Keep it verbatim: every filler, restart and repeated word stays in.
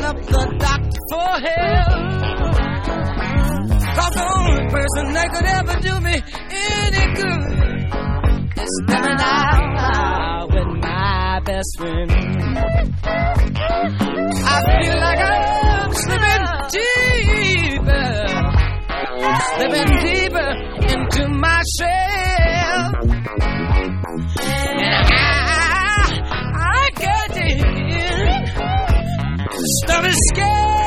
up the doctor for help. Cause the only person that could ever do me any good is stepping out with my best friend. I feel like I'm slipping deeper, slipping deeper into my shell. And I, I get in, stuff is scared.